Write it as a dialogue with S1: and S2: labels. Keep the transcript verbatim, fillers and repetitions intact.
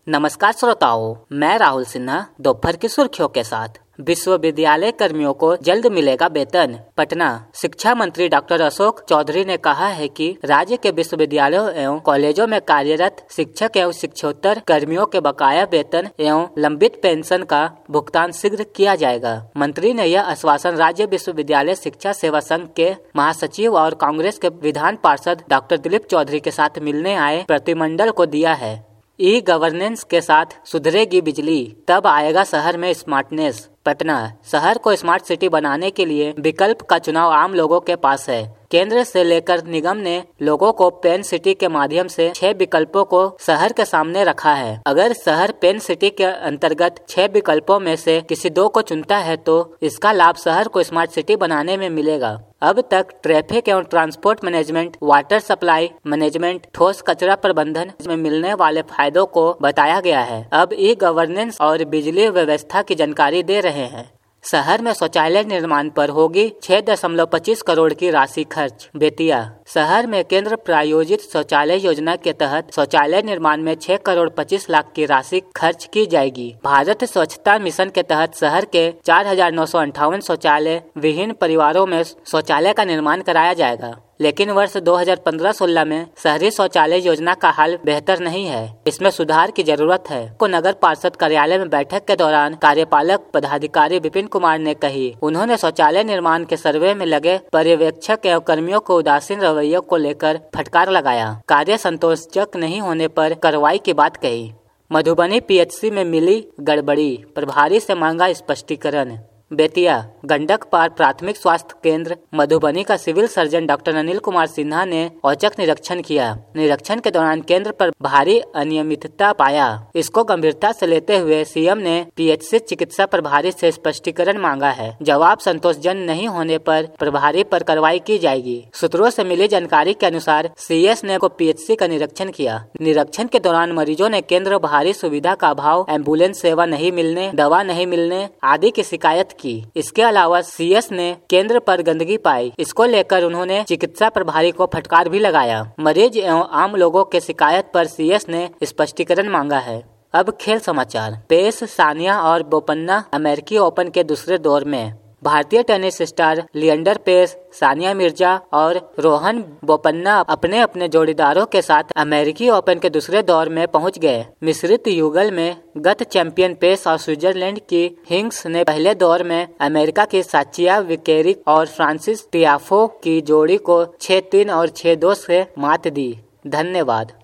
S1: नमस्कार श्रोताओं, मैं राहुल सिन्हा दोपहर की सुर्खियों के साथ। विश्वविद्यालय कर्मियों को जल्द मिलेगा वेतन। पटना। शिक्षा मंत्री डॉक्टर अशोक चौधरी ने कहा है कि राज्य के विश्वविद्यालयों एवं कॉलेजों में कार्यरत शिक्षक एवं शिक्षकोत्तर कर्मियों के बकाया वेतन एवं लंबित पेंशन का भुगतान शीघ्र किया जाएगा। मंत्री ने यह आश्वासन राज्य विश्वविद्यालय शिक्षा सेवा संघ के महासचिव और कांग्रेस के विधान पार्षद डॉक्टर दिलीप चौधरी के साथ मिलने आए प्रतिनिधिमंडल को दिया है। ई गवर्नेंस के साथ सुधरेगी बिजली, तब आएगा शहर में स्मार्टनेस। पटना। शहर को स्मार्ट सिटी बनाने के लिए विकल्प का चुनाव आम लोगों के पास है। केंद्र से लेकर निगम ने लोगों को पेन सिटी के माध्यम से छह विकल्पों को शहर के सामने रखा है। अगर शहर पेन सिटी के अंतर्गत छह विकल्पों में से किसी दो को चुनता है तो इसका लाभ शहर को स्मार्ट सिटी बनाने में मिलेगा। अब तक ट्रैफिक एवं transport management, water supply management, ठोस कचरा प्रबंधन में मिलने वाले फायदों को बताया गया है। अब ई गवर्नेंस और बिजली व्यवस्था की जानकारी दे रहे हैं। शहर में शौचालय निर्माण पर होगी छह दशमलव पच्चीस करोड़ की राशि खर्च। बेतिया। शहर में केंद्र प्रायोजित शौचालय योजना के तहत शौचालय निर्माण में छह करोड़ पच्चीस लाख की राशि खर्च की जाएगी। भारत स्वच्छता मिशन के तहत शहर के चार हजार नौ सौ अंठावन शौचालय विहीन परिवारों में शौचालय का निर्माण कराया जाएगा। लेकिन वर्ष दो हजार पंद्रह सोलह में शहरी शौचालय योजना का हाल बेहतर नहीं है। इसमें सुधार की जरूरत है को नगर पार्षद कार्यालय में बैठक के दौरान कार्यपालक पदाधिकारी विपिन कुमार ने कही। उन्होंने शौचालय निर्माण के सर्वे में लगे पर्यवेक्षक एवं कर्मियों को उदासीन रवैये को लेकर फटकार लगाया। कार्य संतोषजनक नहीं होने पर कार्रवाई की बात कही। मधुबनी पीएचसी में मिली गड़बड़ी, प्रभारी से मांगा स्पष्टीकरण। बेतिया। गंडक पार प्राथमिक स्वास्थ्य केंद्र मधुबनी का civil surgeon doctor Anil Kumar Sinha ने औचक निरीक्षण किया। निरीक्षण के दौरान केंद्र पर भारी अनियमितता पाया। इसको गंभीरता से लेते हुए सीएम ने पीएचसी चिकित्सा प्रभारी से स्पष्टीकरण मांगा है। जवाब संतोषजनक नहीं होने पर प्रभारी पर कार्रवाई की जाएगी। सूत्रों से मिली जानकारी के अनुसार सीएस ने को पीएचसी का निरीक्षण किया। निरीक्षण के दौरान मरीजों ने केंद्र बाहरी सुविधा का अभाव, एम्बुलेंस सेवा नहीं मिलने, दवा नहीं मिलने आदि की शिकायत की। इसके अलावा सीएस ने केंद्र पर गंदगी पाई। इसको लेकर उन्होंने चिकित्सा प्रभारी को फटकार भी लगाया। मरीज एवं आम लोगों के शिकायत पर सीएस ने स्पष्टीकरण मांगा है। अब खेल समाचार। पेस, सानिया और बोपन्ना अमेरिकी ओपन के दूसरे दौर में। भारतीय टेनिस स्टार लिएंडर पेस, सानिया मिर्जा और रोहन बोपन्ना अपने अपने जोड़ीदारों के साथ अमेरिकी ओपन के दूसरे दौर में पहुंच गए। मिश्रित युगल में गत चैंपियन पेस और स्विट्जरलैंड की हिंग्स ने पहले दौर में अमेरिका की साचिया विकेरिक और फ्रांसिस टियाफो की जोड़ी को छह तीन और छह दो से मात दी। धन्यवाद।